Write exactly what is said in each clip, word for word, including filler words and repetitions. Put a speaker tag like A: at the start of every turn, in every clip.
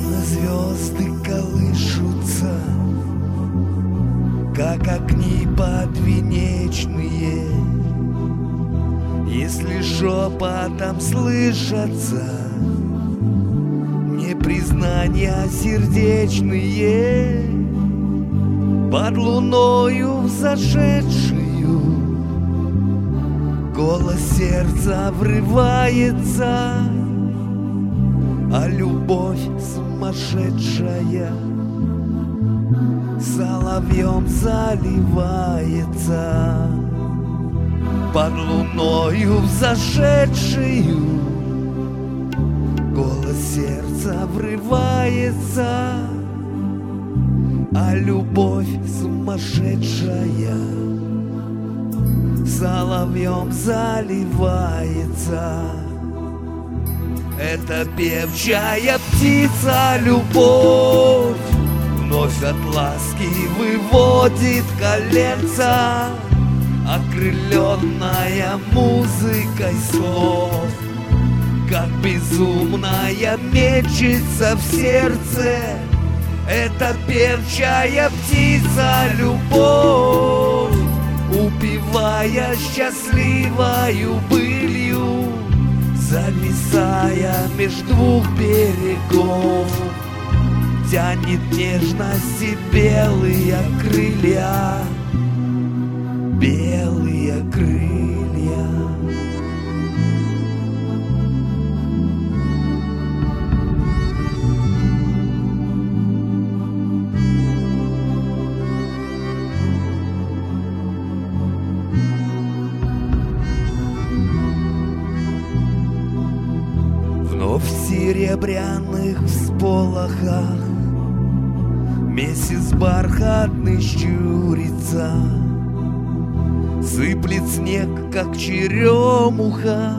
A: Словно звезды колышутся, как огни подвенечные. Если шепотом слышатся мне признания сердечные, под луною взошедшую голос сердца врывается, а любовь сумасшедшая соловьем заливается. Под луною взошедшую голос сердца врывается, а любовь сумасшедшая соловьем заливается. Это певчая птица любовь вновь от ласки выводит коленца, окрыленная музыкой слов, как безумная мечется в сердце. Это певчая птица любовь, упевая счастливою былью, зависая меж двух берегов, тянет нежности белые крылья, белые крылья. Вновь в серебряных всполохах месяц бархатный щурится, сыплет снег, как черемуха,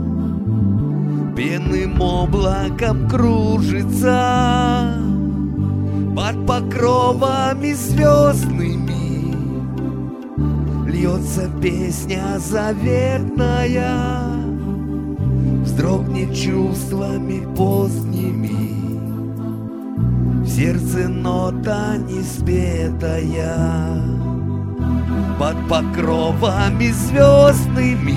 A: пенным облаком кружится. Под покровами звездными льется песня заветная, вздрогнет чувствами поздними, в сердце нота неспетая. Под покровами звездными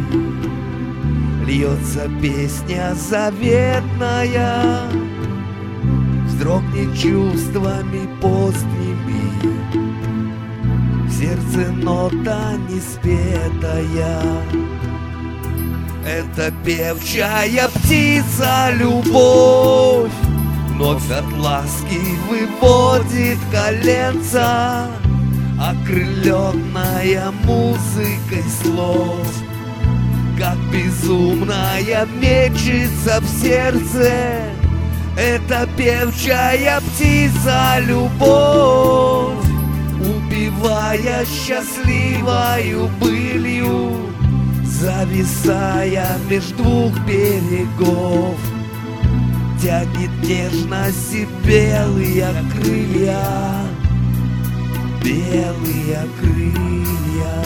A: льется песня заветная, вздрогнет чувствами поздними, в сердце нота неспетая. Это певчая птица любовь вновь от ласки выводит коленца, окрыленная музыкой слов, как безумная мечется в сердце. Это певчая птица любовь, упевая счастливою былью, зависая меж двух берегов, тянет нежности белые крылья, белые крылья.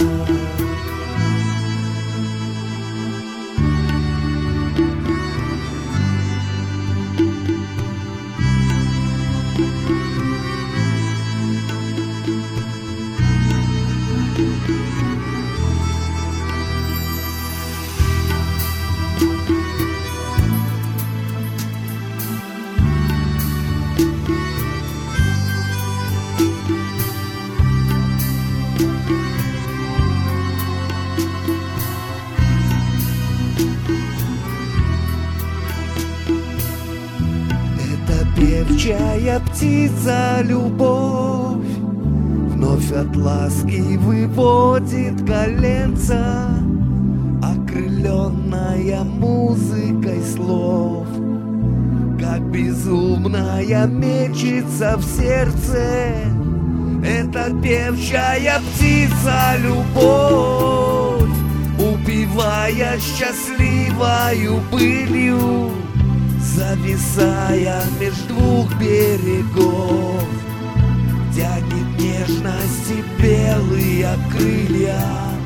A: Певчая птица любовь вновь от ласки выводит коленца, окрыленная музыкой слов, как безумная мечется в сердце. Это певчая птица любовь, упевая счастливою былью, зависая меж двух берегов, тянет нежности белые крылья,